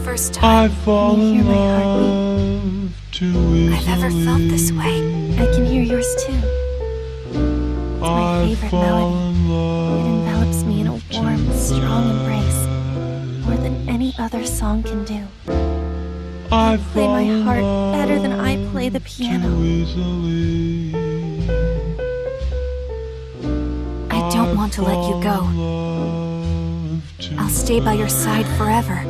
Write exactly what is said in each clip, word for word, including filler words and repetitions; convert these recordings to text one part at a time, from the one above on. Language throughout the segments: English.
first time fall can you in hear my heartbeat? love too easily. I've ever felt this way. I can hear yours too. It's my favorite melody. It envelops me in a warm, strong embrace, more than any other song can do. You play my heart better than I play the piano. I don't want to let you go. I'll stay by your side forever.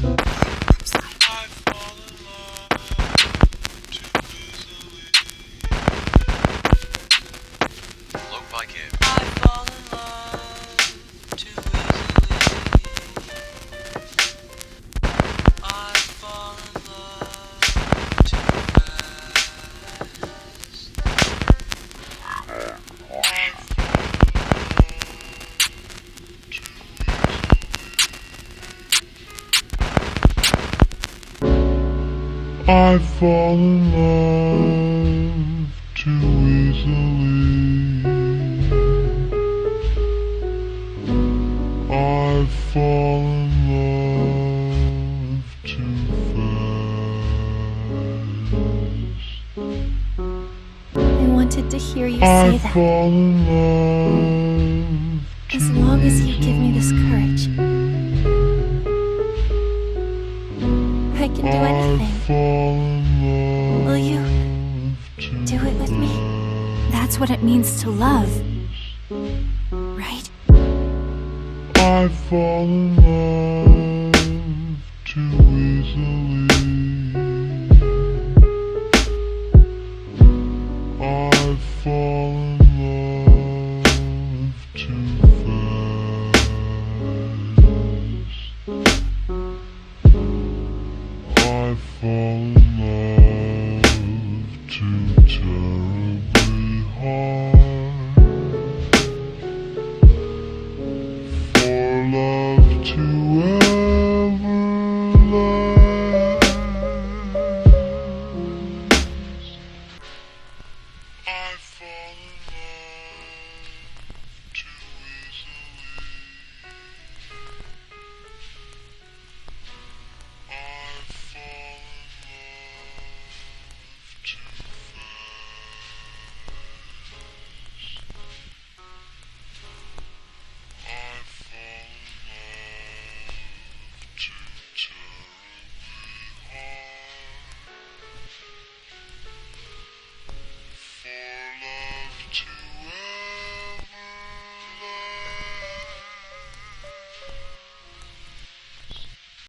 I fall in love too easily. I fall in love too fast. I wanted to hear you I say that. fall in love too As long as you give me this courage, I can do anything. Will you do it with me? That's what it means to love, right? I fall in love.